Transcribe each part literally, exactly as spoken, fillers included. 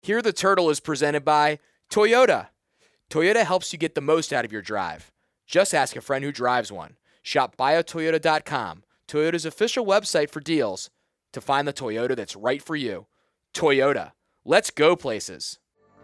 Here the Turtle is presented by Toyota. Toyota helps you get the most out of your drive. Just ask a friend who drives one. Shop bio toyota dot com, Toyota's official website for deals, to find the Toyota that's right for you. Toyota. Let's go places.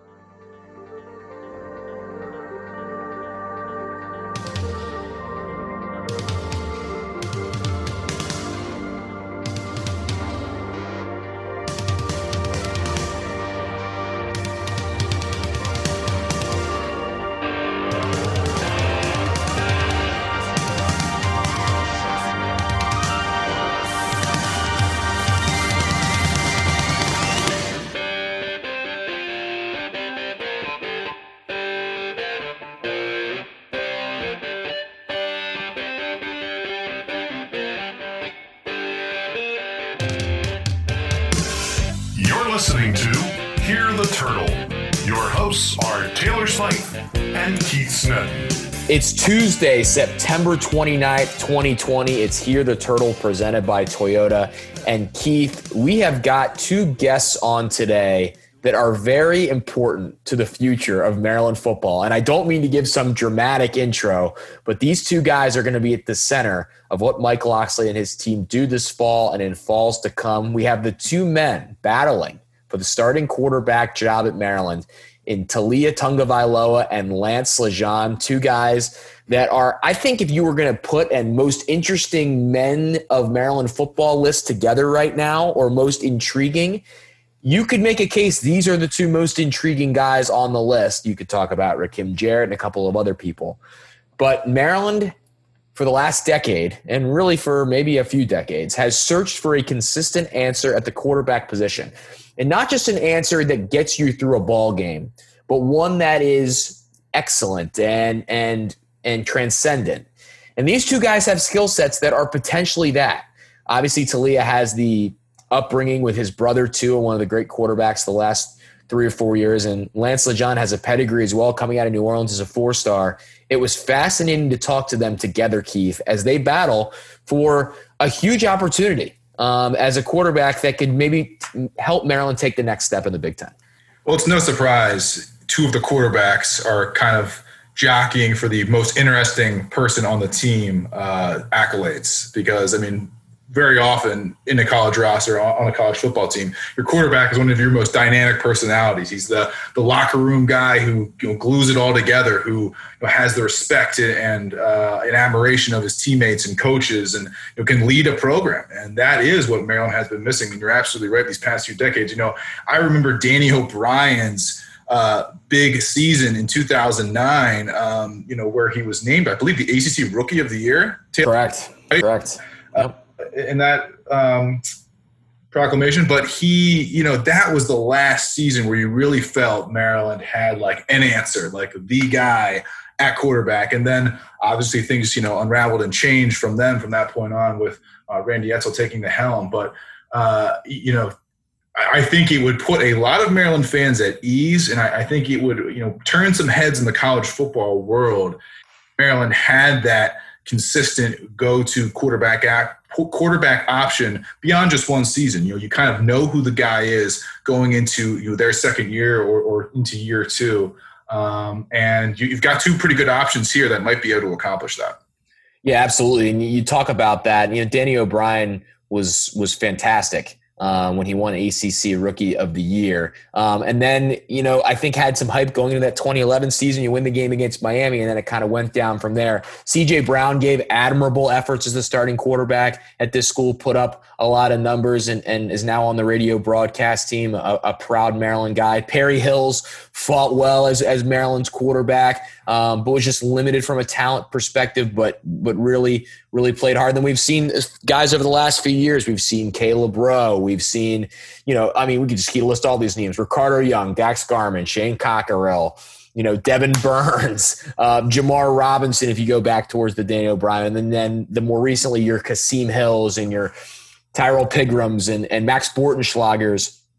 Listening to Hear the Turtle. Your hosts are Taylor Slife and Keith Smith. It's Tuesday, September twenty-ninth, twenty twenty. It's Hear the Turtle presented by Toyota. And Keith, we have got two guests on today that are very important to the future of Maryland football. And I don't mean to give some dramatic intro, but these two guys are going to be at the center of what Mike Locksley and his team do this fall and in falls to come. We have the two men battling for the starting quarterback job at Maryland in Taulia Tagovailoa and Lance Lejeune, two guys that are, I think if you were going to put a most interesting men of Maryland football list together right now, or most intriguing, you could make a case these are the two most intriguing guys on the list. You could talk about Rakim Jarrett and a couple of other people. But Maryland, for the last decade, and really for maybe a few decades, has searched for a consistent answer at the quarterback position. And not just an answer that gets you through a ball game, but one that is excellent and and and transcendent. And these two guys have skill sets that are potentially that. Obviously, Taulia has the upbringing with his brother, too, and one of the great quarterbacks the last three or four years. And Lance Lejeune has a pedigree as well, coming out of New Orleans as a four-star. It was fascinating to talk to them together, Keith, as they battle for a huge opportunity um, as a quarterback that could maybe help Maryland take the next step in the Big Ten. Well, it's no surprise two of the quarterbacks are kind of jockeying for the most interesting person on the team uh, accolades because, I mean, very often in a college roster on a college football team, your quarterback is one of your most dynamic personalities. He's the the locker room guy who you know, glues it all together, who you know, has the respect and uh, and admiration of his teammates and coaches, and you know, can lead a program. And that is what Maryland has been missing. And you're absolutely right. These past few decades, you know, I remember Danny O'Brien's uh, big season in two thousand nine. Um, you know, where he was named, I believe, the A C C Rookie of the Year. Correct. Right? Correct. Uh, in that um, proclamation, but he, you know, that was the last season where you really felt Maryland had like an answer, like the guy at quarterback. And then obviously things, you know, unraveled and changed from then, from that point on with uh, Randy Edsall taking the helm. But, uh, you know, I, I think it would put a lot of Maryland fans at ease. And I, I think it would, you know, turn some heads in the college football world. Maryland had that consistent go-to quarterback act, quarterback option beyond just one season. You know, you kind of know who the guy is going into you know, their second year or, or into year two. Um, and you, you've got two pretty good options here that might be able to accomplish that. Yeah, absolutely. And you talk about that. You know, Danny O'Brien was was fantastic um, when he won A C C Rookie of the Year. Um, and then, you know, I think had some hype going into that twenty eleven season. You win the game against Miami, and then it kind of went down from there. C J Brown gave admirable efforts as the starting quarterback at this school, put up a lot of numbers, and, and is now on the radio broadcast team, a, a proud Maryland guy. Perry Hills fought well as, as Maryland's quarterback, um, but was just limited from a talent perspective, but but really, really played hard. Then we've seen guys over the last few years. We've seen Caleb Rowe. We've seen, you know, I mean, we could just keep list all these names: Ricardo Young, Dax Garman, Shane Cockerell, you know, Devin Burns, um, Jamar Robinson, if you go back towards the Danny O'Brien. And then, then the more recently, your Kasim Hills and your Tyrell Pigrams and, and Max Bortenschlagers.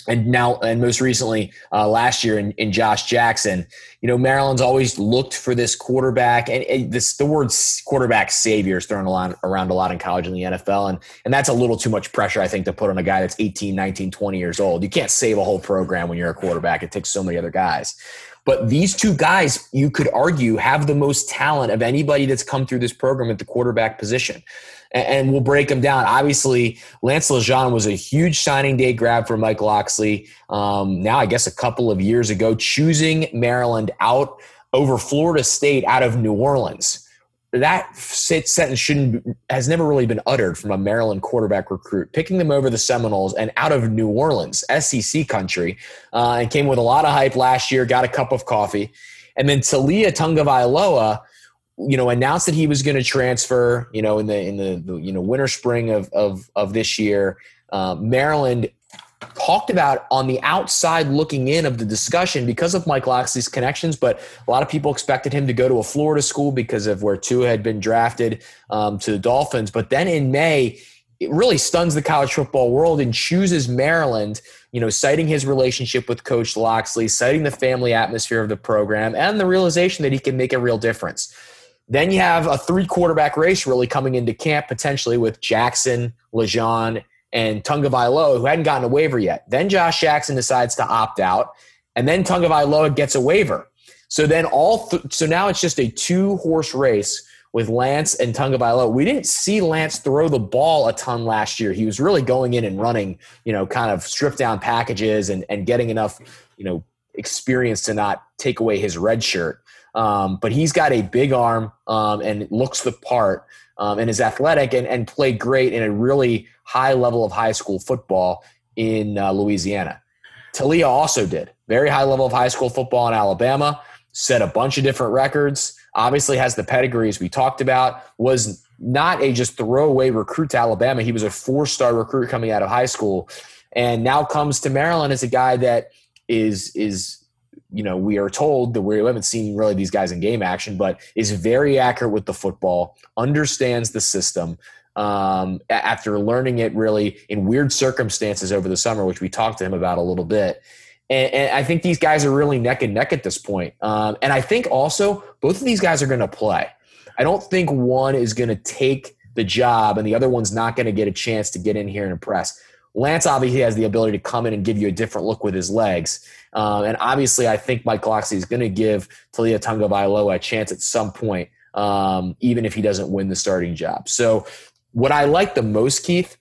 and now, and most recently uh, last year in, in Josh Jackson. You know, Maryland's always looked for this quarterback, and, and this the word quarterback savior is thrown a lot, around a lot in college and the N F L, and and that's a little too much pressure, I think, to put on a guy that's eighteen, nineteen, twenty years old. You can't save a whole program when you're a quarterback. It takes so many other guys. But these two guys, you could argue, have the most talent of anybody that's come through this program at the quarterback position. And we'll break them down. Obviously, Lance Lejeune was a huge signing day grab for Mike Locksley. Um, now, I guess a couple of years ago, choosing Maryland out over Florida State out of New Orleans. That sentence shouldn't has never really been uttered from a Maryland quarterback recruit. Picking them over the Seminoles and out of New Orleans, S E C country, uh, and came with a lot of hype last year. Got a cup of coffee, and then Taulia Tagovailoa, you know, announced that he was going to transfer, you know, in the in the, the you know winter spring of of of this year. Uh, Maryland talked about on the outside looking in of the discussion because of Mike Locksley's connections, but a lot of people expected him to go to a Florida school because of where Tua had been drafted um, to the Dolphins. But then in May, it really stuns the college football world and chooses Maryland, you know, citing his relationship with Coach Locksley, citing the family atmosphere of the program, and the realization that he can make a real difference. Then you have a three quarterback race really coming into camp potentially with Jackson, Lejeune, and Tagovailoa, who hadn't gotten a waiver yet. Then Josh Jackson decides to opt out, and then Tagovailoa gets a waiver. So then all th- so now it's just a two-horse race with Lance and Tagovailoa. We didn't see Lance throw the ball a ton last year. He was really going in and running, you know, kind of stripped down packages and, and getting enough, you know, experience to not take away his red shirt. Um, but he's got a big arm um, and looks the part um, and is athletic and, and played great in a really high level of high school football in uh, Louisiana. Taulia also did. Very high level of high school football in Alabama, set a bunch of different records, obviously has the pedigree as we talked about, was not a just throwaway recruit to Alabama. He was a four-star recruit coming out of high school and now comes to Maryland as a guy that is is – you know, we are told that we haven't seen really these guys in game action, but is very accurate with the football, understands the system um, after learning it really in weird circumstances over the summer, which we talked to him about a little bit. And, and I think these guys are really neck and neck at this point. Um, and I think also both of these guys are going to play. I don't think one is going to take the job and the other one's not going to get a chance to get in here and impress. Lance obviously has the ability to come in and give you a different look with his legs. Um, and obviously I think Mike Locksley is going to give Taulia Tagovailoa a chance at some point, um, even if he doesn't win the starting job. So what I like the most, Keith,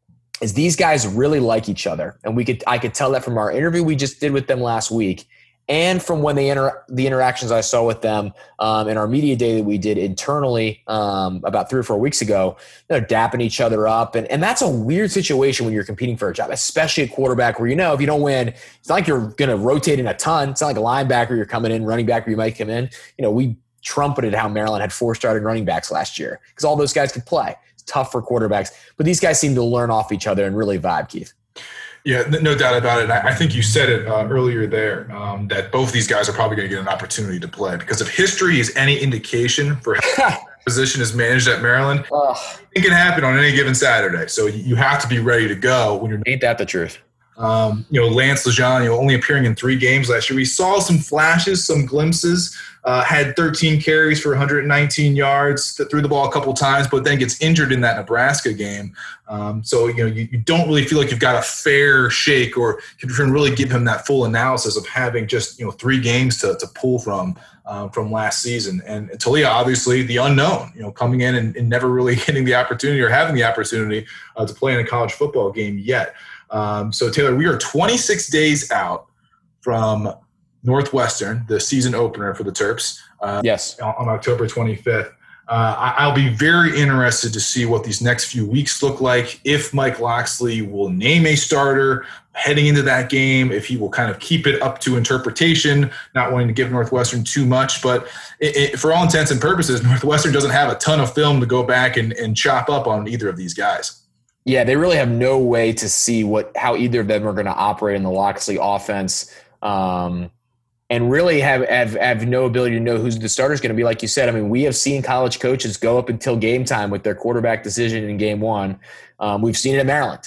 is these guys really like each other. And we could I could tell that from our interview we just did with them last week and from when they inter- the interactions I saw with them um, in our media day that we did internally um, about three or four weeks ago. They're dapping each other up. And, and that's a weird situation when you're competing for a job, especially a quarterback where, you know, if you don't win, it's not like you're going to rotate in a ton. It's not like a linebacker you're coming in, running back where you might come in. You know, we trumpeted how Maryland had four starting running backs last year because all those guys could play. It's tough for quarterbacks. But these guys seem to learn off each other and really vibe, Keith. Yeah, no doubt about it. I think you said it uh, earlier there, um, that both these guys are probably going to get an opportunity to play because if history is any indication for how the position is managed at Maryland, oh. it can happen on any given Saturday. So you have to be ready to go when you're. Ain't that the truth? Um, you know, Lance Lejeune, you know, only appearing in three games last year. We saw some flashes, some glimpses, uh, had thirteen carries for one hundred nineteen yards, threw the ball a couple times, but then gets injured in that Nebraska game. Um, so, you know, you, you don't really feel like you've got a fair shake or can really give him that full analysis of having just, you know, three games to, to pull from uh, from last season. And Taulia, obviously, the unknown, you know, coming in and, and never really getting the opportunity or having the opportunity uh, to play in a college football game yet. Um, so, Taylor, we are twenty-six days out from Northwestern, the season opener for the Terps. Uh, yes. On, on October twenty-fifth. Uh, I, I'll be very interested to see what these next few weeks look like, if Mike Locksley will name a starter heading into that game, if he will kind of keep it up to interpretation, not wanting to give Northwestern too much. But it, it, for all intents and purposes, Northwestern doesn't have a ton of film to go back and, and chop up on either of these guys. Yeah, they really have no way to see what how either of them are going to operate in the Locksley offense, um, and really have, have have no ability to know who the starter is going to be. Like you said, I mean, we have seen college coaches go up until game time with their quarterback decision in game one. Um, we've seen it at Maryland.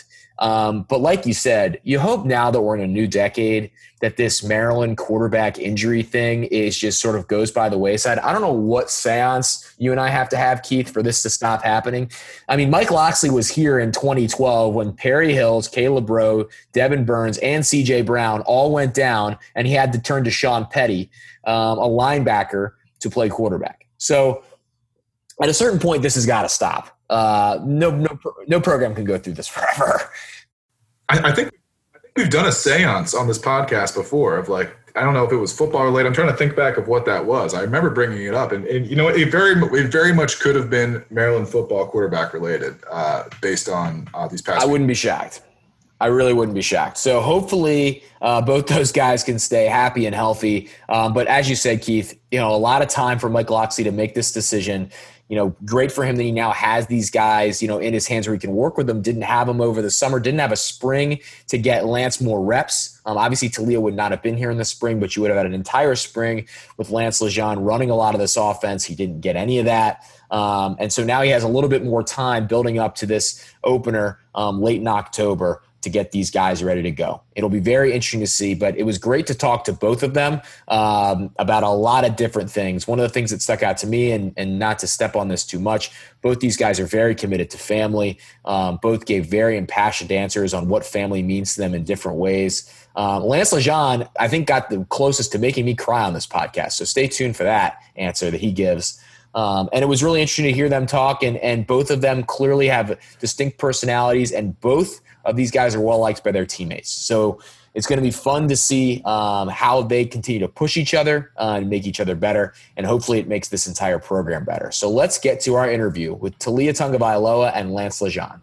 Um, but like you said, you hope now that we're in a new decade that this Maryland quarterback injury thing is just sort of goes by the wayside. I don't know what seance you and I have to have, Keith, for this to stop happening. I mean, Mike Locksley was here in twenty twelve when Perry Hills, Caleb Rowe, Devin Burns, and C J Brown all went down, and he had to turn to Sean Petty, um, a linebacker, to play quarterback. So at a certain point, this has got to stop. Uh, no, no, no program can go through this forever. I, I think I think we've done a seance on this podcast before of like, I don't know if it was football related. I'm trying to think back of what that was. I remember bringing it up, and, and you know, it very it very much could have been Maryland football quarterback related, uh, based on uh, these past. I wouldn't be shocked. I really wouldn't be shocked. So hopefully uh, both those guys can stay happy and healthy. Um, but as you said, Keith, you know, a lot of time for Mike Locksley to make this decision. You know, great for him that he now has these guys, you know, in his hands where he can work with them. Didn't have them over the summer. Didn't have a spring to get Lance more reps. Um, obviously, Talia would not have been here in the spring, but you would have had an entire spring with Lance Lejeune running a lot of this offense. He didn't get any of that. Um, and so now he has a little bit more time building up to this opener um, late in October to get these guys ready to go. It'll be very interesting to see, but it was great to talk to both of them um, about a lot of different things. One of the things that stuck out to me, and, and not to step on this too much, both these guys are very committed to family. Um, both gave very impassioned answers on what family means to them in different ways. Um, Lance Lejeune, I think, got the closest to making me cry on this podcast, so stay tuned for that answer that he gives. Um, and it was really interesting to hear them talk, and, and both of them clearly have distinct personalities, and both of these guys are well liked by their teammates. So it's going to be fun to see um, how they continue to push each other uh, and make each other better, and hopefully it makes this entire program better. So let's get to our interview with Talia Tagovailoa and Lance Lejeune.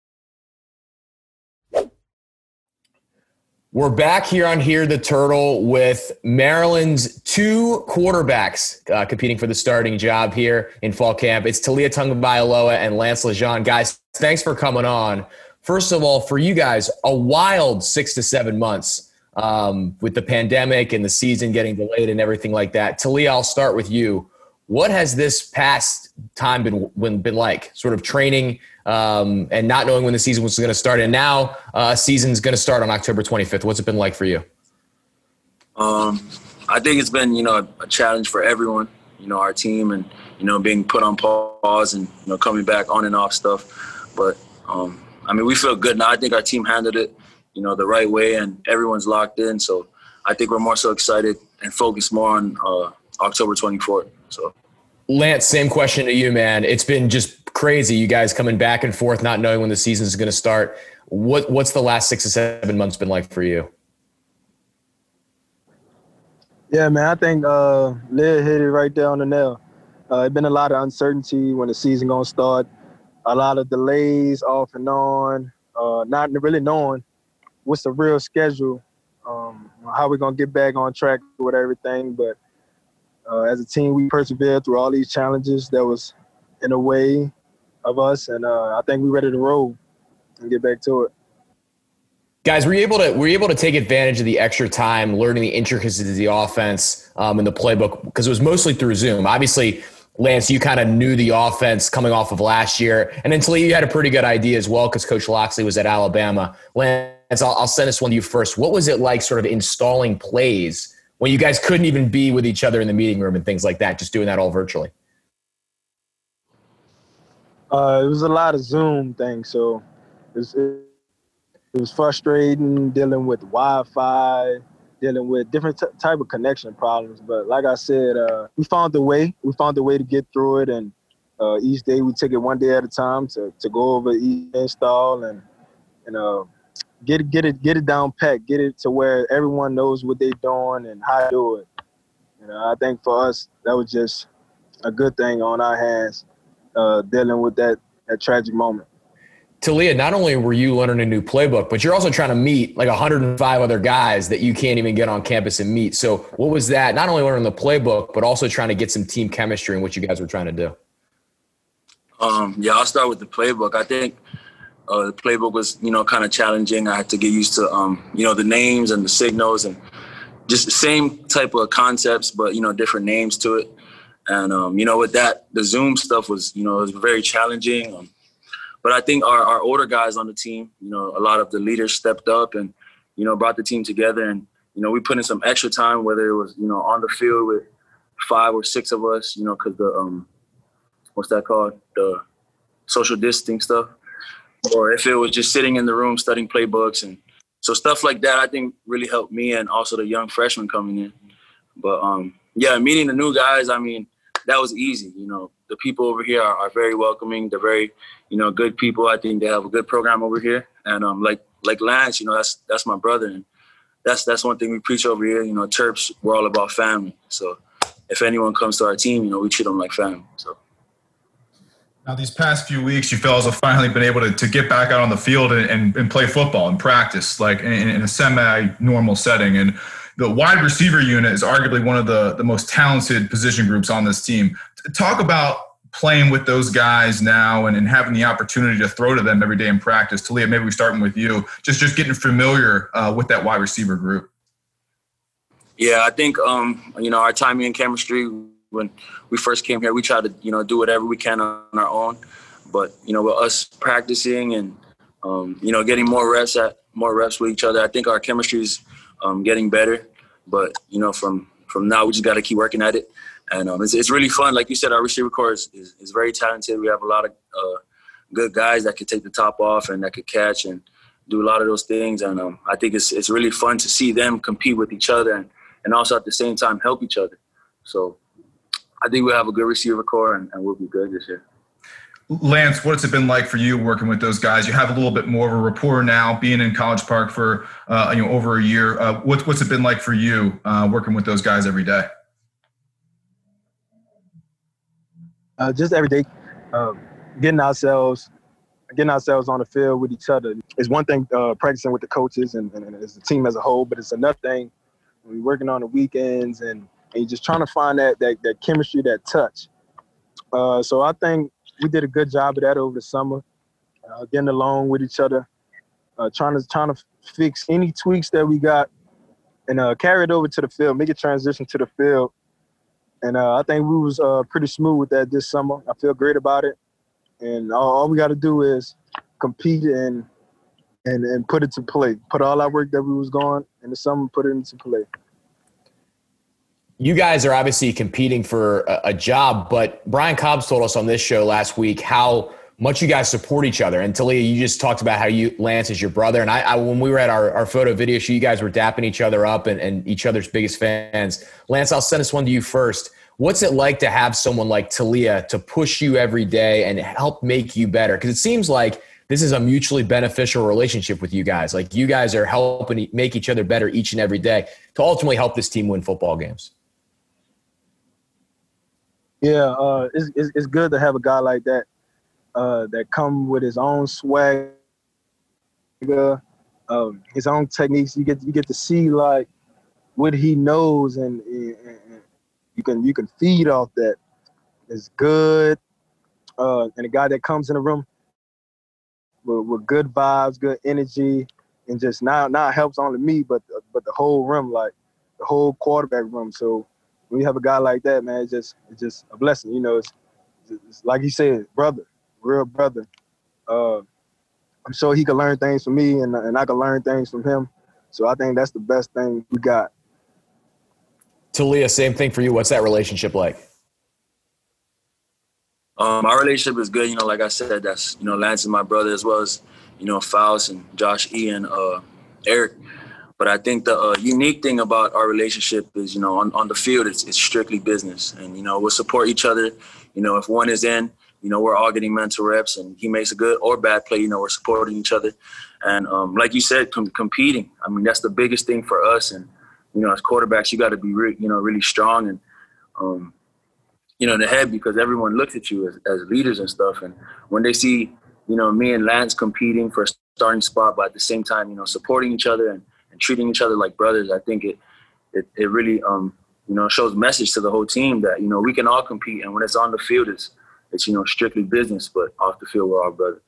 We're back here on Hear the Turtle with Maryland's two quarterbacks uh, competing for the starting job here in fall camp. It's Talia Tagovailoa and Lance Lejeune. Guys, thanks for coming on. First of all, for you guys, a wild six to seven months um, with the pandemic and the season getting delayed and everything like that. Talia, I'll start with you. What has this past time been been, been like? Sort of training um, and not knowing when the season was going to start, and now uh, season's going to start on October twenty-fifth. What's it been like for you? Um, I think it's been, you know, a challenge for everyone. You know, our team, and you know, being put on pause and you know coming back on and off stuff. But um, I mean, we feel good now. I think our team handled it, you know, the right way, and everyone's locked in. So I think we're more so excited and focused more on uh, October twenty-fourth. So, Lance, same question to you, man. It's been just crazy. You guys coming back and forth, not knowing when the season is going to start. What What's the last six to seven months been like for you? Yeah, man, I think uh, Lid hit it right there on the nail. Uh, it's been a lot of uncertainty when the season going to start. A lot of delays off and on, uh, not really knowing what's the real schedule, um, how we're going to get back on track with everything. But uh, as a team, we persevered through all these challenges that was in the way of us. And uh, I think we're ready to roll and get back to it. Guys, were you able to were you able to take advantage of the extra time learning the intricacies of the offense um, in the playbook? Because it was mostly through Zoom. Obviously, Lance, you kind of knew the offense coming off of last year. And then Talia, you had a pretty good idea as well because Coach Locksley was at Alabama. Lance, I'll, I'll send this one to you first. What was it like sort of installing plays when you guys couldn't even be with each other in the meeting room and things like that, just doing that all virtually? Uh, it was a lot of Zoom things, so it was, it, it was frustrating dealing with Wi-Fi, dealing with different t- type of connection problems. But like I said, uh, we found the way. We found the way to get through it, and uh, each day we take it one day at a time to, to go over each install and and uh, get it get it get it down pat, get it to where everyone knows what they're doing and how to do it. You know, I think for us that was just a good thing on our hands, uh, dealing with that that tragic moment. Talia, not only were you learning a new playbook, but you're also trying to meet like one hundred five other guys that you can't even get on campus and meet. So what was that? Not only learning the playbook, but also trying to get some team chemistry in what you guys were trying to do. Um, yeah, I'll start with the playbook. I think uh, the playbook was, you know, kind of challenging. I had to get used to, um, you know, the names and the signals and just the same type of concepts, but, you know, different names to it. And, um, you know, with that, the Zoom stuff was, you know, it was very challenging. Um, but I think our, our older guys on the team, you know, a lot of the leaders stepped up and, you know, brought the team together. And, you know, we put in some extra time, whether it was, you know, on the field with five or six of us, you know, because the, um, what's that called? The social distancing stuff. Or if it was just sitting in the room studying playbooks. And so stuff like that, I think really helped me and also the young freshmen coming in. But, um, yeah, meeting the new guys, I mean, that was easy. You know, the people over here are, are very welcoming. They're very, you know, good people. I think they have a good program over here. And um, like like Lance, you know, that's that's my brother. And that's that's one thing we preach over here. You know, Terps, we're all about family. So if anyone comes to our team, you know, we treat them like family. So. Now, these past few weeks, you fellas have finally been able to, to get back out on the field and, and, and play football and practice, like in, in a semi-normal setting. And the wide receiver unit is arguably one of the, the most talented position groups on this team. Talk about playing with those guys now and, and having the opportunity to throw to them every day in practice. Talia, maybe we're starting with you. Just just getting familiar uh, with that wide receiver group. Yeah, I think, um, you know, our timing and chemistry, when we first came here, we tried to, you know, do whatever we can on our own. But, you know, with us practicing and, um, you know, getting more reps at more reps with each other, I think our chemistry is um, getting better. But, you know, from, from now, we just got to keep working at it. And um, it's, it's really fun. Like you said, our receiver corps is, is, is very talented. We have a lot of uh, good guys that could take the top off and that could catch and do a lot of those things. And um, I think it's it's really fun to see them compete with each other and, and also at the same time help each other. So I think we'll have a good receiver corps and, and we'll be good this year. Lance, what's it been like for you working with those guys? You have a little bit more of a rapport now, being in College Park for uh, you know over a year. Uh, what's what's it been like for you uh, working with those guys every day? Uh, just every day, um, getting ourselves, getting ourselves on the field with each other is one thing. Uh, practicing with the coaches and, and, and as a team as a whole, but it's another thing when we're working on the weekends and, and you're just trying to find that that, that chemistry, that touch. Uh, so I think we did a good job of that over the summer, uh, getting along with each other, uh, trying to trying to fix any tweaks that we got, and uh, carry it over to the field, make a transition to the field. And uh, I think we was uh, pretty smooth with that this summer. I feel great about it. And all, all we got to do is compete and, and and put it to play. Put all our work that we was going in the summer, put it into play. You guys are obviously competing for a, a job, but Brian Cobbs told us on this show last week how much you guys support each other. And Talia, you just talked about how you Lance is your brother. And I, I when we were at our, our photo video shoot, you guys were dapping each other up and, and each other's biggest fans. Lance, I'll send this one to you first. What's it like to have someone like Talia to push you every day and help make you better? Because it seems like this is a mutually beneficial relationship with you guys. Like you guys are helping make each other better each and every day to ultimately help this team win football games. Yeah, uh, it's, it's it's good to have a guy like that. Uh, that come with his own swag, um, his own techniques. You get you get to see like what he knows, and, and, and you can you can feed off that. It's good, uh, and a guy that comes in the room with, with good vibes, good energy, and just now now it helps only me, but but the whole room, like the whole quarterback room. So when you have a guy like that, man, it's just it's just a blessing. You know, it's, it's like you said, brother. Real brother. Uh, I'm sure he could learn things from me and, and I could learn things from him. So I think that's the best thing we got. Talia, same thing for you. What's that relationship like? Um, our relationship is good. You know, like I said, that's, you know, Lance is my brother as well as, you know, Faust and Josh E. and uh, Eric. But I think the uh, unique thing about our relationship is, you know, on, on the field, it's, it's strictly business. And, you know, we'll support each other. You know, if one is in, you know, we're all getting mental reps and he makes a good or bad play, you know, we're supporting each other. And um, like you said, com- competing. I mean, that's the biggest thing for us. And, you know, as quarterbacks, you got to be, re- you know, really strong and, um, you know, in the head because everyone looks at you as, as leaders and stuff. And when they see, you know, me and Lance competing for a starting spot, but at the same time, you know, supporting each other and, and treating each other like brothers, I think it, it, it really, um, you know, shows a message to the whole team that, you know, we can all compete. And when it's on the field, it's, It's, you know, strictly business, but off the field, we're all brothers.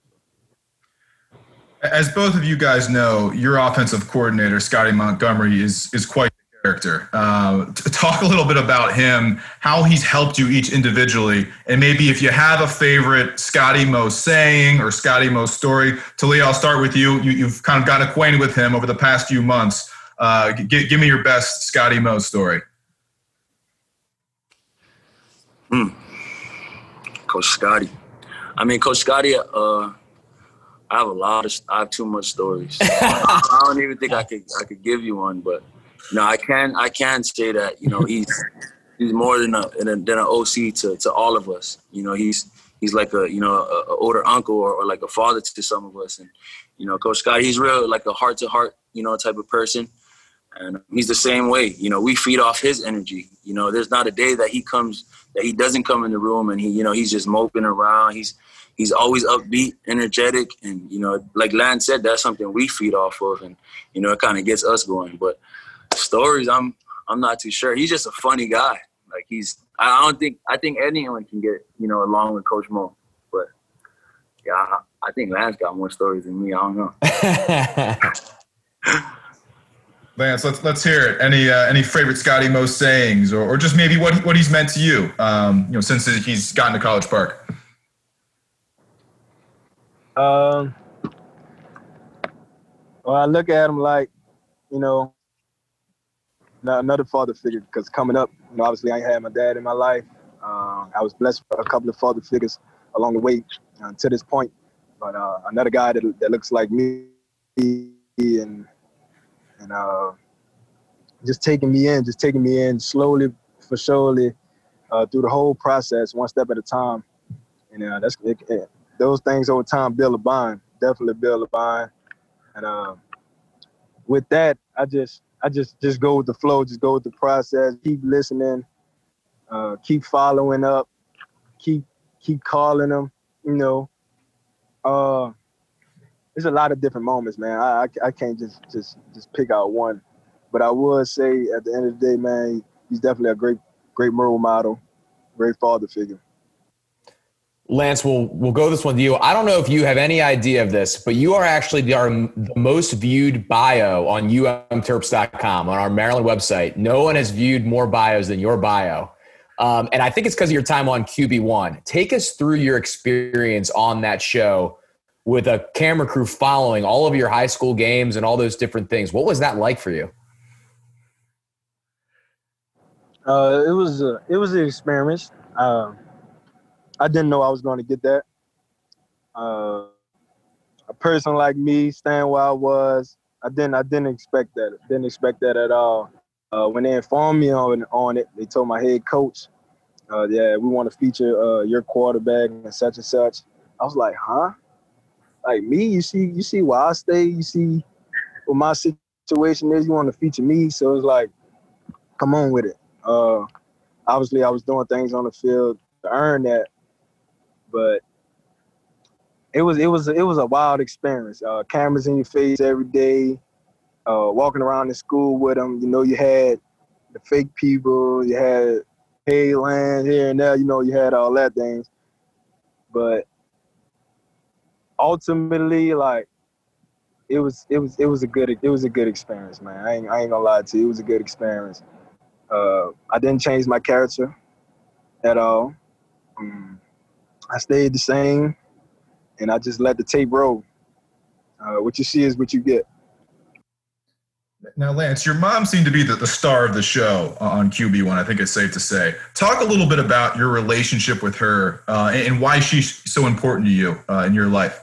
As both of you guys know, your offensive coordinator, Scotty Montgomery, is is quite the character. Uh, to talk a little bit about him, how he's helped you each individually, and maybe if you have a favorite Scotty Mo saying or Scotty Mo story. Talia, I'll start with you. you. You've kind of gotten acquainted with him over the past few months. Uh, g- give me your best Scotty Mo story. Hmm. Coach Scotty. I mean, Coach Scotty, uh, I have a lot of, I have too much stories. I, I don't even think I could, I could give you one, but no, I can, I can say that, you know, he's, he's more than a, than an O C to, to all of us. You know, he's, he's like a, you know, a, a older uncle or, or like a father to some of us. And, you know, Coach Scotty, he's real, like a heart to heart, you know, type of person. And he's the same way. You know, we feed off his energy. You know, there's not a day that he comes, that he doesn't come in the room and he, you know, he's just moping around. He's, he's always upbeat, energetic. And, you know, like Lance said, that's something we feed off of. And, you know, it kind of gets us going. But stories, I'm, I'm not too sure. He's just a funny guy. Like he's, I don't think, I think anyone can get, you know, along with Coach Mo. But yeah, I, I think Lance got more stories than me. I don't know. Lance, let's let's hear it. Any uh, any favorite Scotty Mo sayings, or, or just maybe what what he's meant to you, um, you know, since he's gotten to College Park. Um, well, I look at him like, you know, another father figure. Because coming up, you know, obviously I had my dad in my life. Uh, I was blessed with a couple of father figures along the way uh, to this point. But uh, another guy that that looks like me and. And uh, just taking me in, just taking me in slowly for surely uh, through the whole process, one step at a time. And uh, that's it, it, those things over time build a bond, definitely build a bond. And uh, with that, I just, I just, just go with the flow, just go with the process, keep listening, uh, keep following up, keep, keep calling them. You know, uh, there's a lot of different moments, man. I, I I can't just just just pick out one, but I would say at the end of the day, man, he's definitely a great great role model, great father figure. Lance, we'll we'll go this one to you. I don't know if you have any idea of this, but you are actually the, our, the most viewed bio on U M Terps dot com, on our Maryland website. No one has viewed more bios than your bio. Um, and I think it's because of your time on Q B one. Take us through your experience on that show with a camera crew following all of your high school games and all those different things. What was that like for you? Uh, it was a, it was an experience. Uh, I didn't know I was going to get that. Uh, a person like me, staying where I was, I didn't I didn't expect that. Didn't expect that at all. Uh, when they informed me on on it, they told my head coach, uh, "Yeah, we want to feature uh, your quarterback and such and such." I was like, "Huh? Like me? You see, you see where I stay. You see what my situation is. You want to feature me?" So it's like, come on with it. Uh, obviously, I was doing things on the field to earn that, but it was it was it was a wild experience. Uh, cameras in your face every day. Uh, walking around in school with them, you know, you had the fake people, you had hey land here and there, you know, you had all that things. But ultimately, like, it was it was it was a good it was a good experience, man. I ain't I ain't gonna lie to you, it was a good experience. Uh, I didn't change my character at all. Um, I stayed the same, and I just let the tape roll. Uh, what you see is what you get. Now, Lance, your mom seemed to be the, the star of the show on Q B one, I think it's safe to say. Talk a little bit about your relationship with her uh, and why she's so important to you uh, in your life.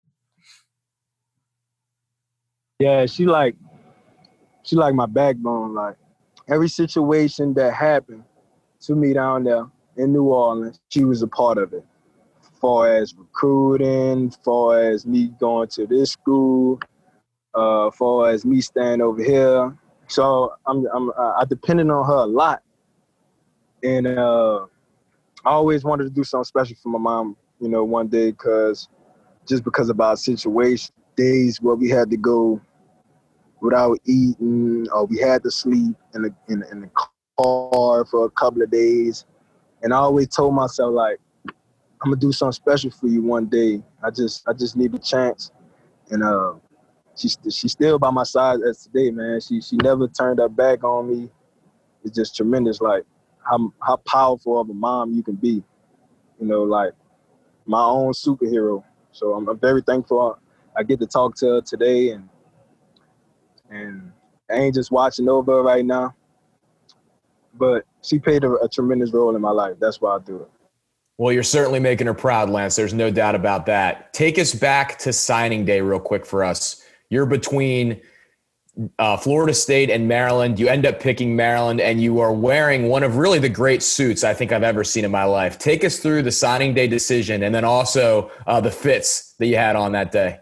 Yeah, she like, she like my backbone. Like, every situation that happened to me down there in New Orleans, she was a part of it. Far as recruiting, far as me going to this school, uh, far as me staying over here. So I'm, I'm I depended on her a lot, and uh, I always wanted to do something special for my mom. You know, one day, cause just because of our situation, days where we had to go without eating, or we had to sleep in the in, in the car for a couple of days, and I always told myself, like, I'm gonna do something special for you one day. I just I just need a chance. And uh, she's she's still by my side as today, man. She she never turned her back on me. It's just tremendous, like how how powerful of a mom you can be. You know, like my own superhero. So I'm, I'm very thankful I get to talk to her today, and and I ain't just watching over her right now, but she played a, a tremendous role in my life. That's why I do it. Well, you're certainly making her proud, Lance. There's no doubt about that. Take us back to signing day real quick for us. You're between uh, Florida State and Maryland. You end up picking Maryland, and you are wearing one of really the great suits I think I've ever seen in my life. Take us through the signing day decision, and then also uh, the fits that you had on that day.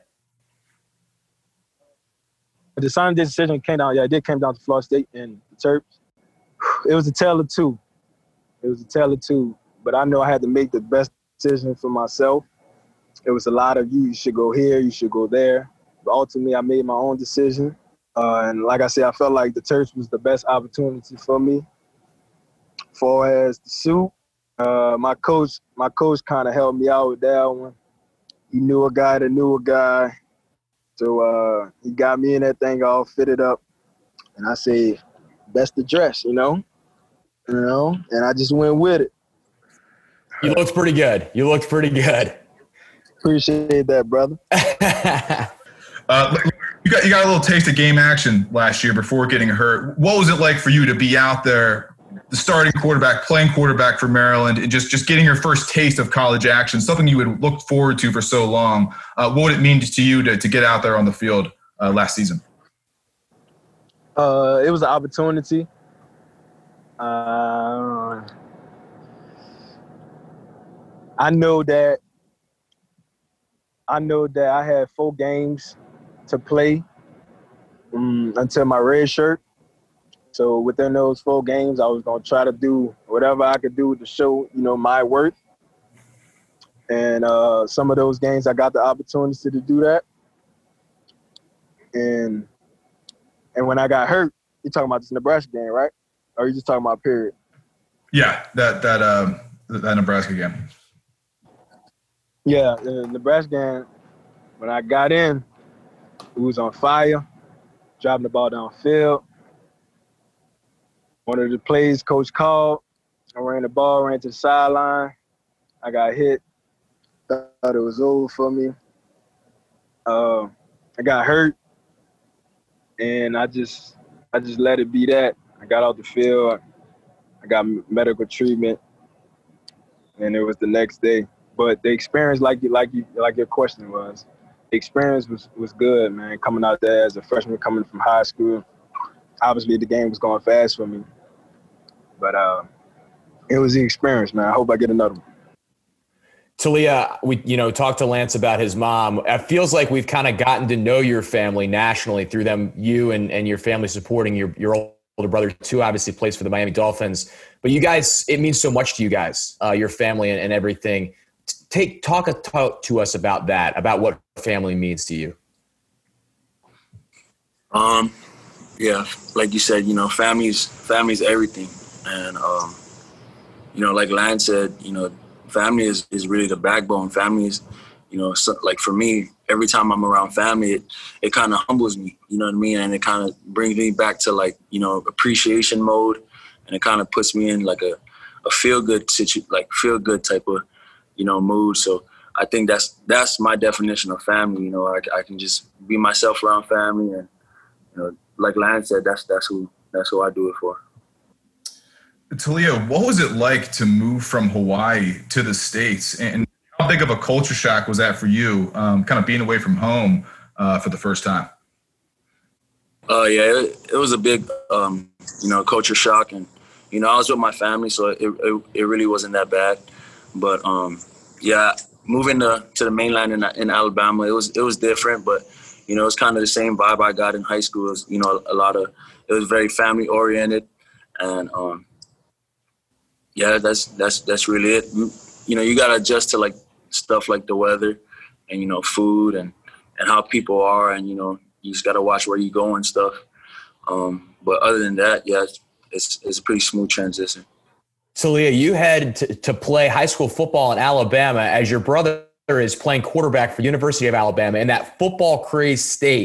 The signing day decision came down. Yeah, it did came down to Florida State and the Terps. It was a tale of two. It was a tale of two. But I know I had to make the best decision for myself. It was a lot of you. You should go here. You should go there. But ultimately, I made my own decision. Uh, and like I said, I felt like the Terps was the best opportunity for me. As far as the suit, uh, my coach, my coach kind of helped me out with that one. He knew a guy that knew a guy. So uh, he got me in that thing all fitted up. And I said, best to dress, you know? You know? And I just went with it. You looked pretty good. You looked pretty good. Appreciate that, brother. uh, you got you got a little taste of game action last year before getting hurt. What was it like for you to be out there, the starting quarterback, playing quarterback for Maryland, and just, just getting your first taste of college action, something you had looked forward to for so long? Uh, what would it mean to you to, to get out there on the field uh, last season? Uh, it was an opportunity. Uh, I know that I know that I had four games to play um, until my red shirt. So within those four games, I was gonna try to do whatever I could do to show, you know, my worth. And uh, some of those games, I got the opportunity to do that. And and when I got hurt, you're talking about this Nebraska game, right? Or are you just talking about period? Yeah, that that um, that Nebraska game. Yeah, the Nebraska game, when I got in, it was on fire, driving the ball downfield. One of the plays coach called, I ran the ball, ran to the sideline. I got hit. Thought it was over for me. Uh, I got hurt, and I just I just let it be that. I got off the field. I got medical treatment, and it was the next day. But the experience, like you, like you, like your question was, the experience was, was good, man. Coming out there as a freshman, coming from high school, obviously the game was going fast for me, but uh, it was the experience, man. I hope I get another one. Taulia, we you know talked to Lance about his mom. It feels like we've kind of gotten to know your family nationally through them, you and, and your family supporting your your older brother too. Obviously plays for the Miami Dolphins, but you guys, it means so much to you guys, uh, your family and, and everything. Take talk, talk to us about that, about what family means to you. Um, yeah, like you said, you know, family's family's everything, and um, you know, like Lance said, you know, family is, is really the backbone. Family is, you know, so, like for me, every time I'm around family, it it kind of humbles me, you know what I mean, and it kind of brings me back to like, you know, appreciation mode, and it kind of puts me in like a a feel good situ like feel good type of, you know, mood. So I think that's that's my definition of family. You know, I, I can just be myself around family, and you know, like Lance said, that's that's who that's who I do it for. Taulia, what was it like to move from Hawaii to the States, and how big of a culture shock was that for you? Um, kind of being away from home uh, for the first time. Oh uh, yeah, it, it was a big, um, you know, culture shock, and you know, I was with my family, so it it, it really wasn't that bad. But um, yeah, moving to, to the mainland in, in Alabama, it was it was different, but you know, it's kind of the same vibe I got in high school. It was, you know, a lot of it was very family oriented, and um, yeah, that's that's that's really it. You, you know, you gotta adjust to like stuff like the weather, and you know, food and, and how people are, and you know, you just gotta watch where you go and stuff. Um, but other than that, yeah, it's, it's it's a pretty smooth transition. Taulia, you had to, to play high school football in Alabama as your brother is playing quarterback for University of Alabama in that football crazed state.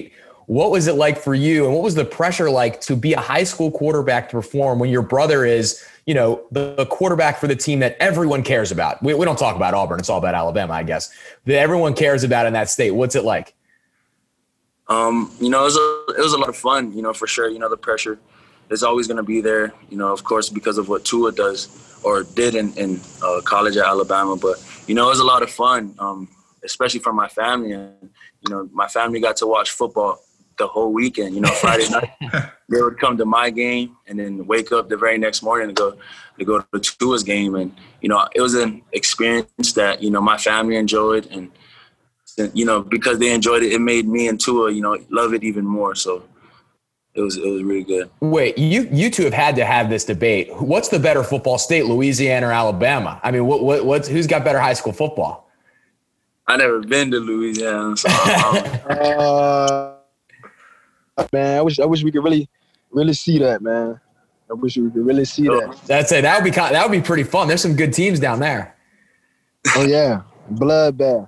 What was it like for you, and what was the pressure like to be a high school quarterback to perform when your brother is, you know, the, the quarterback for the team that everyone cares about? We, we don't talk about Auburn. It's all about Alabama, I guess, that everyone cares about in that state. What's it like? Um, you know, it was, a, it was a lot of fun, you know, for sure. You know, the pressure is always going to be there, you know, of course, because of what Tua does or did in, in uh, college at Alabama. But, you know, it was a lot of fun, um, especially for my family. And, you know, my family got to watch football the whole weekend. You know, Friday night, they would come to my game and then wake up the very next morning to go to go to Tua's game. And, you know, it was an experience that, you know, my family enjoyed. And, you know, because they enjoyed it, it made me and Tua, you know, love it even more. So it was it was really good. Wait, you you two have had to have this debate. What's the better football state, Louisiana or Alabama? I mean, what what what's who's got better high school football? I never been to Louisiana, so I uh, man, I wish I wish we could really really see that, man. I wish we could really see that. That's it. That would be that would be pretty fun. There's some good teams down there. Oh yeah, bloodbath.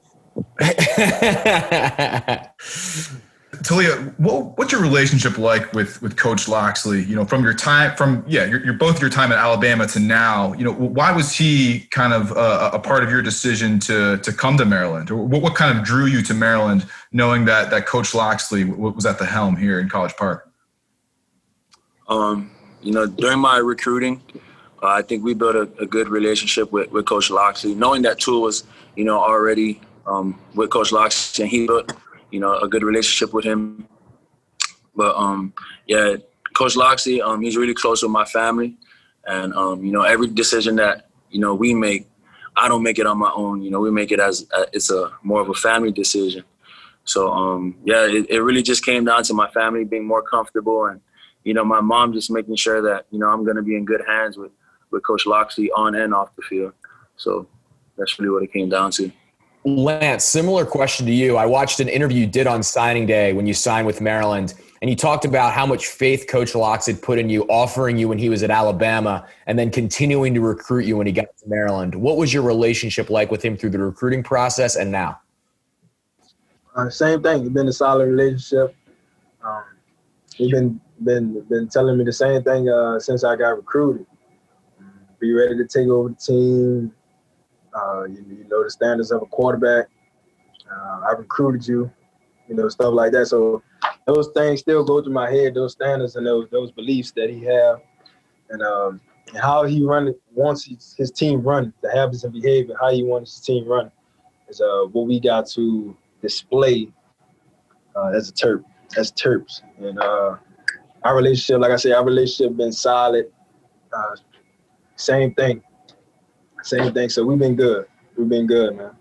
Talia, what, what's your relationship like with, with Coach Locksley? You know, from your time, from yeah, you're, you're both your time at Alabama to now. You know, why was he kind of a, a part of your decision to to come to Maryland? Or what, what kind of drew you to Maryland, knowing that that Coach Locksley was at the helm here in College Park? Um, you know, during my recruiting, uh, I think we built a, a good relationship with, with Coach Locksley, knowing that Tua was, you know, already um, with Coach Locksley, and he built, you know, a good relationship with him. But, um, yeah, Coach Locksley, um, he's really close with my family. And, um, you know, every decision that, you know, we make, I don't make it on my own. You know, we make it as a, it's a more of a family decision. So, um, yeah, it, it really just came down to my family being more comfortable and, you know, my mom just making sure that, you know, I'm going to be in good hands with, with Coach Locksley on and off the field. So that's really what it came down to. Lance, similar question to you. I watched an interview you did on signing day when you signed with Maryland, and you talked about how much faith Coach Locks had put in you, offering you when he was at Alabama, and then continuing to recruit you when he got to Maryland. What was your relationship like with him through the recruiting process and now? Uh, same thing. It's been a solid relationship. Um, he's been been been telling me the same thing uh, since I got recruited. Be ready to take over the team. Uh, you, you know the standards of a quarterback. Uh, I recruited you, you know, stuff like that. So those things still go through my head, those standards and those those beliefs that he have, and, um, and how he run it, wants his, his team run, the habits and behavior, how he wants his team run is uh, what we got to display uh, as a Terp, as Terps. And uh, our relationship, like I said, our relationship been solid. Uh, same thing. Same thing. So we've been good. We've been good, man.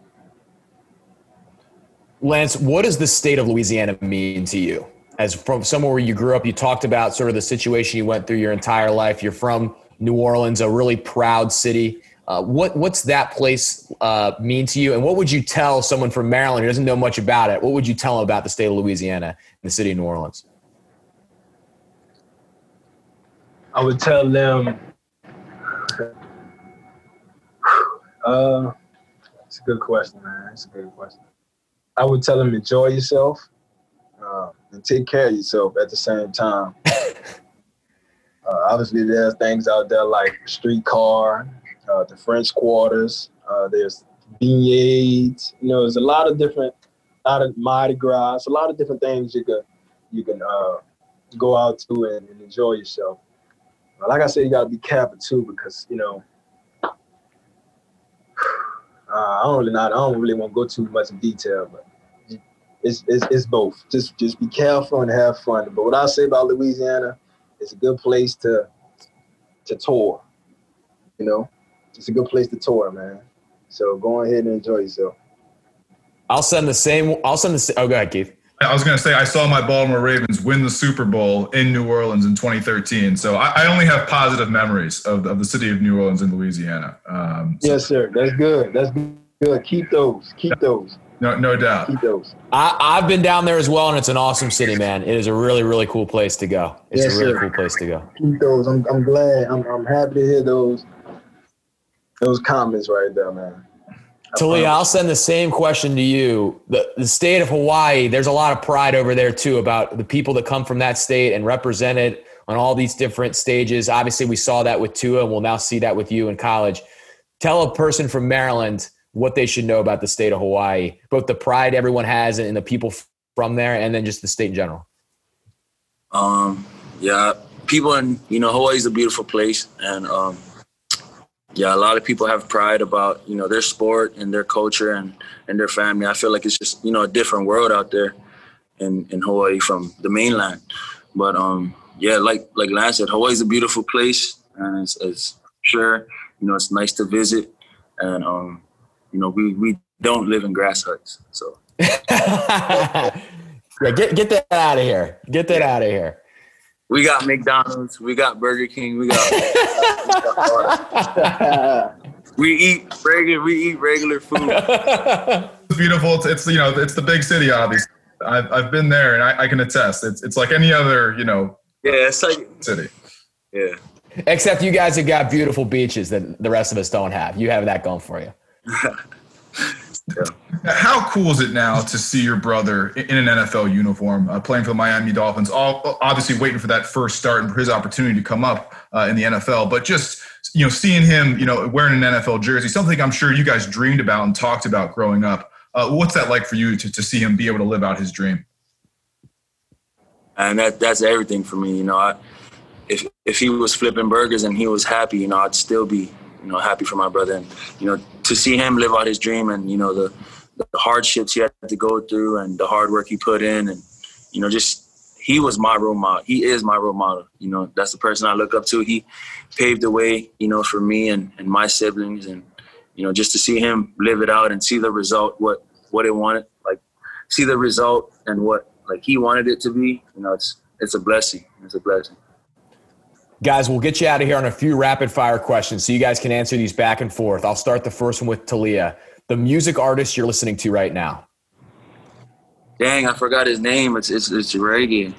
Lance, what does the state of Louisiana mean to you? As from somewhere where you grew up, you talked about sort of the situation you went through your entire life. You're from New Orleans, a really proud city. Uh, what what's that place uh, mean to you? And what would you tell someone from Maryland who doesn't know much about it? What would you tell them about the state of Louisiana and the city of New Orleans? I would tell them Uh, it's a good question, man. It's a good question. I would tell them enjoy yourself uh, and take care of yourself at the same time. uh, obviously, there's things out there like streetcar, uh, the French quarters. Uh, there's beignets. You know, there's a lot of different, a lot of Mardi Gras, a lot of different things you can you can uh, go out to and, and enjoy yourself. Uh, like I said, you got to be careful too because you know. Uh, I don't really not. I don't really want to go too much in detail, but it's, it's it's both. Just just be careful and have fun. But what I say about Louisiana, it's a good place to to tour. You know, it's a good place to tour, man. So go ahead and enjoy yourself. I'll send the same. I'll send the. Same, oh, go ahead, Keith. I was going to say, I saw my Baltimore Ravens win the Super Bowl in New Orleans in twenty thirteen. So I, I only have positive memories of, of the city of New Orleans in Louisiana. Um, so. Yes, sir. That's good. That's good. Keep those. Keep those. No, no doubt. Keep those. I, I've been down there as well, and it's an awesome city, man. It is a really, really cool place to go. It's yes, a really sir. cool place to go. Keep those. I'm, I'm glad. I'm, I'm happy to hear those those comments right there, man. Talia, I'll send the same question to you. The, the state of Hawaii, there's a lot of pride over there too about the people that come from that state and represent it on all these different stages. Obviously, we saw that with Tua, and we'll now see that with you in college. Tell a person from Maryland what they should know about the state of Hawaii, both the pride everyone has and the people from there, and then just the state in general. Um, yeah, people in, you know, Hawaii is a beautiful place. And, um, yeah, a lot of people have pride about, you know, their sport and their culture and, and their family. I feel like it's just, you know, a different world out there in, in Hawaii from the mainland. But, um, yeah, like like Lance said, Hawaii is a beautiful place. And it's, it's sure, you know, it's nice to visit. And, um, you know, we, we don't live in grass huts, so. Yeah, get get that out of here. Get that out of here. We got McDonald's. We got Burger King. We got. we eat regular. We eat regular food. It's beautiful. It's, it's you know it's the big city. Obviously, I've I've been there and I, I can attest. It's it's like any other you know. Yeah, it's like city. Yeah. Except you guys have got beautiful beaches that the rest of us don't have. You have that going for you. Yeah. How cool is it now to see your brother in an N F L uniform, uh, playing for the Miami Dolphins, all obviously waiting for that first start and for his opportunity to come up uh, in the N F L, but just, you know, seeing him, you know, wearing an N F L jersey, something I'm sure you guys dreamed about and talked about growing up. Uh, what's that like for you to, to see him be able to live out his dream? And that that's everything for me. You know, I, if if he was flipping burgers and he was happy, you know, I'd still be, you know, happy for my brother. And, you know, to see him live out his dream and, you know, the, the hardships he had to go through and the hard work he put in and, you know, just he was my role model. He is my role model. You know, that's the person I look up to. He paved the way, you know, for me and, and my siblings. And, you know, just to see him live it out and see the result, what, what it wanted, like see the result and what, like he wanted it to be, you know, it's, it's a blessing. It's a blessing. Guys, we'll get you out of here on a few rapid fire questions so you guys can answer these back and forth. I'll start the first one with Talia. The music artist you're listening to right now. Dang, I forgot his name. It's it's, it's reggae.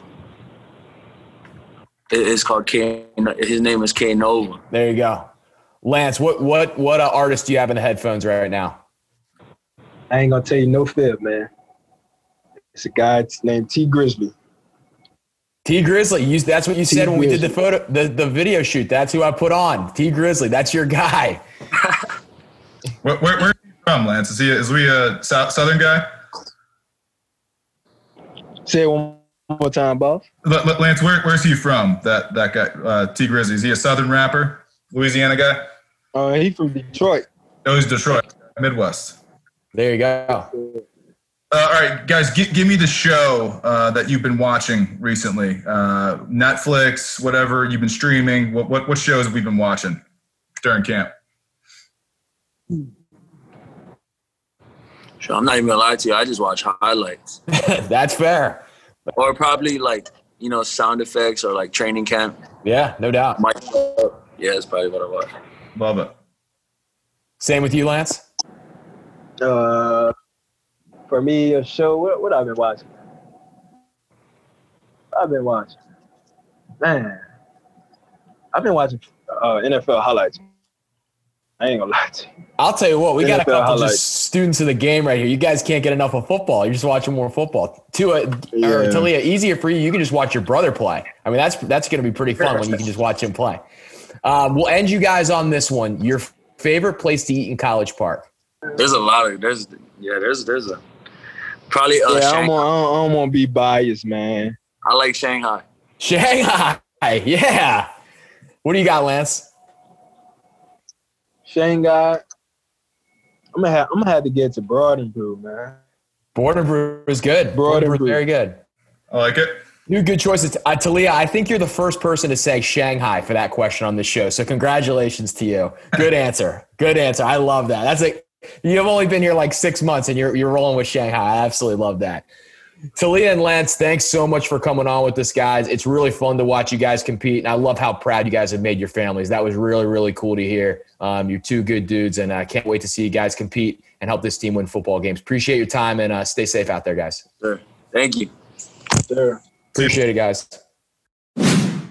It's called K. His name is K Nova. There you go. Lance, what what what uh, artist do you have in the headphones right now? I ain't gonna tell you no fib, man. It's a guy named T Grizzly. T Grizzly, you, that's what you said when we did the photo, the, the video shoot. That's who I put on. T Grizzly, that's your guy. where, where, where are you from, Lance? Is he is we a Southern guy? Say it one more time, boss. Lance, where, where's he from? That that guy, uh, T Grizzly. Is he a Southern rapper, Louisiana guy? Uh, he from Detroit. Oh, he's Detroit, Midwest. There you go. Uh, all right, guys, g- give me the show uh, that you've been watching recently. Uh, Netflix, whatever you've been streaming. What, what what shows have we been watching during camp? Sure, I'm not even gonna lie to you. I just watch highlights. That's fair. Or probably like, you know, sound effects or like training camp. Yeah, no doubt. My, yeah, that's probably what I watch. Love it. Same with you, Lance? Uh, for me, a show, what, what I've been watching? I've been watching. Man, I've been watching uh, N F L highlights. I ain't gonna lie to you. I'll tell you what, we got a couple highlights. just students of the game right here. You guys can't get enough of football. You're just watching more football. Tua, Yeah. or Talia, easier for you. You can just watch your brother play. I mean, that's that's going to be pretty fun when you can just watch him play. Um, we'll end you guys on this one. Your favorite place to eat in College Park? There's a lot of there's yeah there's there's a probably uh, Yeah, I don't, Shanghai. want, I don't, I don't want to be biased, man. I like Shanghai. Shanghai. Yeah. What do you got, Lance? Shanghai. I'm gonna have I'm gonna have to get to Broad and Brew, man. Broad and Brew is good. Broad and Brew is Brew. very good. I like it. Two good choices. Uh, Talia, I think you're the first person to say Shanghai for that question on this show. So congratulations to you. Good answer. Good answer. I love that. That's like you've only been here like six months and you're you're rolling with Shanghai. I absolutely love that. Talia and Lance, thanks so much for coming on with us, guys. It's really fun to watch you guys compete, and I love how proud you guys have made your families. That was really, really cool to hear. Um, you're two good dudes, and I can't wait to see you guys compete and help this team win football games. Appreciate your time, and uh, stay safe out there, guys. Sure. Thank you. Sure. Appreciate it, guys.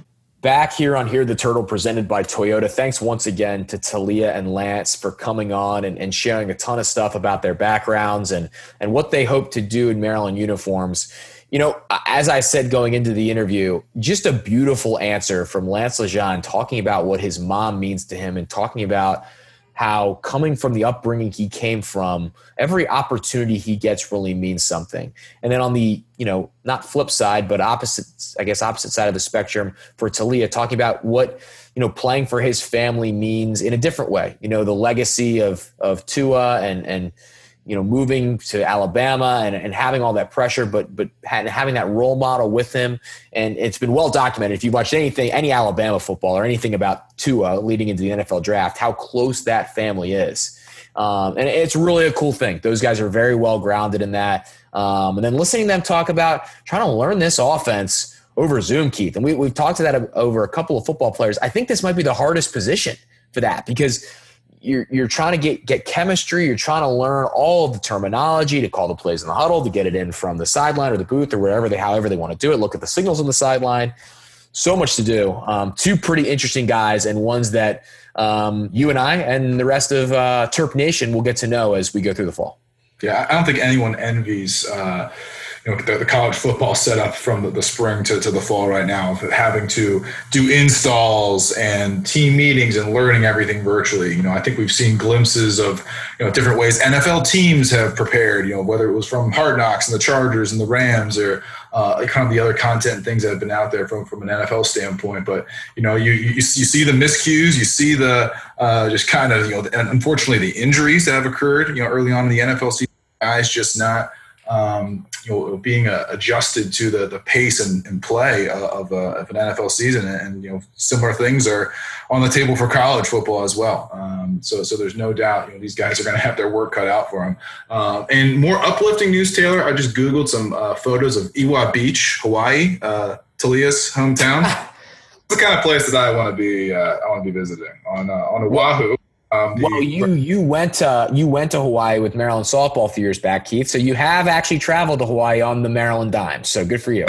Back here on Hear the Turtle presented by Toyota. Thanks once again to Talia and Lance for coming on and, and sharing a ton of stuff about their backgrounds and, and what they hope to do in Maryland uniforms. You know, as I said going into the interview, just a beautiful answer from Lance Lejeune talking about what his mom means to him and talking about how coming from the upbringing he came from, every opportunity he gets really means something. And then on the, you know, not flip side, but opposite, I guess, opposite side of the spectrum for Talia, talking about what, you know, playing for his family means in a different way. You know, the legacy of, of Tua and, and, you know, moving to Alabama and, and having all that pressure, but but having that role model with him. And it's been well documented. If you've watched anything, any Alabama football or anything about Tua leading into the N F L draft, how close that family is. Um, and it's really a cool thing. Those guys are very well grounded in that. Um, and then listening to them talk about trying to learn this offense over Zoom, Keith. And we, we've talked to that over a couple of football players. I think this might be the hardest position for that because – You're you're trying to get, get chemistry. You're trying to learn all of the terminology to call the plays in the huddle, to get it in from the sideline or the booth or wherever they, however they want to do it. Look at the signals on the sideline. So much to do. Um, two pretty interesting guys and ones that um, you and I and the rest of uh, Terp Nation will get to know as we go through the fall. Yeah, I don't think anyone envies uh, you know, the, the college football setup from the, the spring to, to the fall right now, having to do installs and team meetings and learning everything virtually. You know, I think we've seen glimpses of, you know, different ways N F L teams have prepared, you know, whether it was from Hard Knocks and the Chargers and the Rams or uh, kind of the other content and things that have been out there from, from an N F L standpoint. But, you know, you, you, you see the miscues, you see the uh, just kind of, you know, and unfortunately the injuries that have occurred, you know, early on in the N F L season, guys just not, Um, you know, being uh, adjusted to the, the pace and, and play of, uh, of an N F L season, and, and you know, similar things are on the table for college football as well. Um, so, so there's no doubt, you know, these guys are going to have their work cut out for them. Um, and more uplifting news, Taylor. I just googled some uh, photos of Iwa Beach, Hawaii, uh, Talia's hometown. It's the kind of place that I want to be. Uh, I want to be visiting on uh, on Oahu. Um, well, you you went to you went to Hawaii with Maryland softball a few years back, Keith. So you have actually traveled to Hawaii on the Maryland dime. So good for you.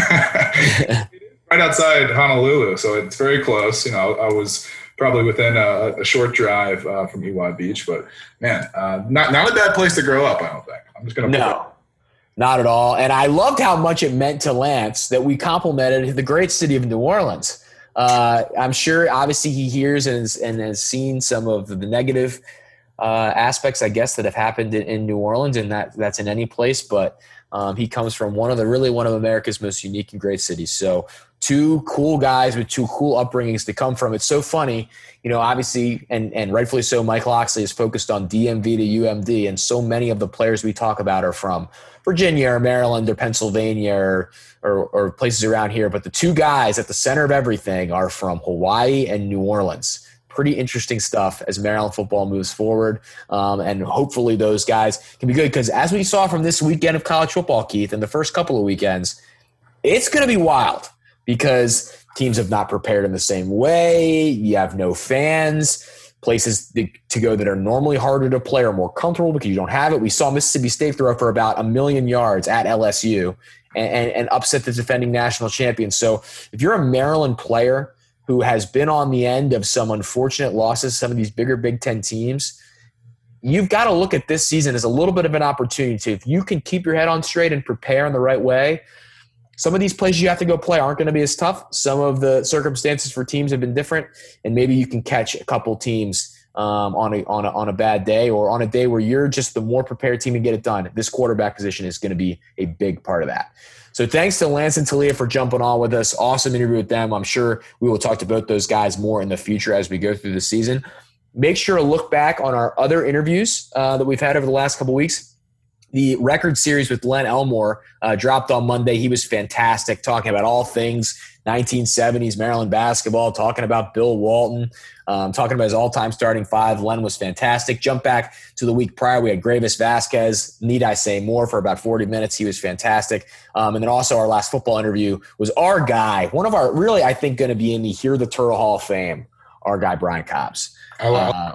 Right outside Honolulu, so it's very close. You know, I was probably within a, a short drive uh, from Iwa Beach, but man, uh, not not a bad place to grow up. I don't think. I'm just gonna no. Put Not at all. And I loved how much it meant to Lance that we complimented the great city of New Orleans. Uh, I'm sure, obviously, he hears and has, and has seen some of the negative uh, aspects, I guess, that have happened in, in New Orleans, and that that's in any place. But um, he comes from one of the really one of America's most unique and great cities. So two cool guys with two cool upbringings to come from. It's so funny, you know, obviously, and, and rightfully so, Mike Locksley is focused on D M V to U M D, and so many of the players we talk about are from Virginia or Maryland or Pennsylvania or, or, or places around here. But the two guys at the center of everything are from Hawaii and New Orleans. Pretty interesting stuff as Maryland football moves forward. Um, and hopefully those guys can be good because as we saw from this weekend of college football, Keith, and the first couple of weekends, it's going to be wild because teams have not prepared in the same way. You have no fans. Places to go that are normally harder to play are more comfortable because you don't have it. We saw Mississippi State throw for about a million yards at L S U and, and, and upset the defending national champions. So if you're a Maryland player who has been on the end of some unfortunate losses, some of these bigger Big Ten teams, you've got to look at this season as a little bit of an opportunity to, if you can keep your head on straight and prepare in the right way, some of these places you have to go play aren't going to be as tough. Some of the circumstances for teams have been different, and maybe you can catch a couple teams um, on a on a on a bad day or on a day where you're just the more prepared team and get it done. This quarterback position is going to be a big part of that. So thanks to Lance and Talia for jumping on with us. Awesome interview with them. I'm sure we will talk to both those guys more in the future as we go through the season. Make sure to look back on our other interviews uh, that we've had over the last couple of weeks. The record series with Len Elmore uh, dropped on Monday. He was fantastic, talking about all things nineteen seventies Maryland basketball, talking about Bill Walton, um, talking about his all-time starting five. Len was fantastic. Jump back to the week prior. We had Gravis Vasquez. Need I say more? For about forty minutes. He was fantastic. Um, and then also our last football interview was our guy, one of our really, I think, going to be in the Hear the Turtle Hall of Fame, our guy Brian Cobbs. I love uh,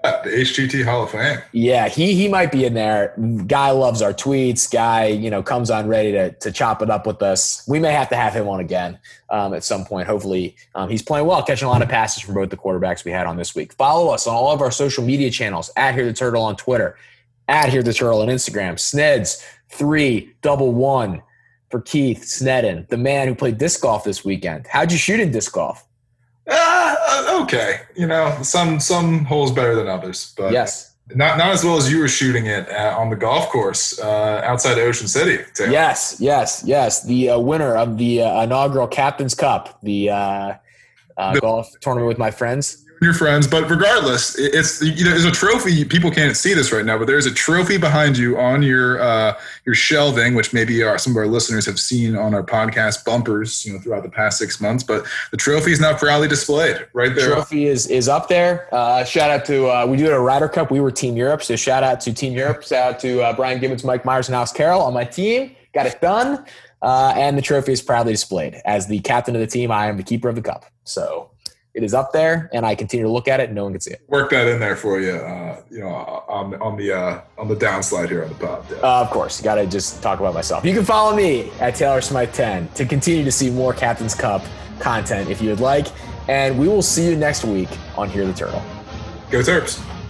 The H G T Hall of Fame. Yeah, he he might be in there. Guy loves our tweets. Guy, you know, comes on ready to to chop it up with us. We may have to have him on again um, at some point. Hopefully, um, he's playing well, catching a lot of passes from both the quarterbacks we had on this week. Follow us on all of our social media channels, at Hear the Turtle on Twitter, at Hear the Turtle on Instagram. Sneds three double one for Keith Sneddon, the man who played disc golf this weekend. How'd you shoot in disc golf? Uh, okay. You know, some some holes better than others, but Yes. not not as well as you were shooting it uh, on the golf course uh, outside Ocean City. Taylor. Yes, yes, yes. The uh, winner of the uh, inaugural Captain's Cup, the uh, uh, The- golf tournament with my friends. Your friends, but regardless, it- it's you know there's a trophy. People can't see this right now, but there's a trophy behind you on your uh, your shelving, which maybe our, some of our listeners have seen on our podcast bumpers, you know, throughout the past six months. But the trophy is now proudly displayed right there. Trophy is is up there. Uh, shout out to uh, we do it at Ryder Cup. We were Team Europe, so shout out to Team Europe. Shout out to uh, Brian Gibbons, Mike Myers, and Alex Carroll on my team. Got it done, uh, and the trophy is proudly displayed. As the captain of the team, I am the keeper of the cup. So it is up there, and I continue to look at it, and no one can see it. Work that in there for you, uh, you know, on on the uh, on the downslide here on the pod. Yeah. Uh, of course, got to just talk about myself. You can follow me at Taylor Smythe ten to continue to see more Captain's Cup content if you would like. And we will see you next week on Hear the Turtle. Go Terps.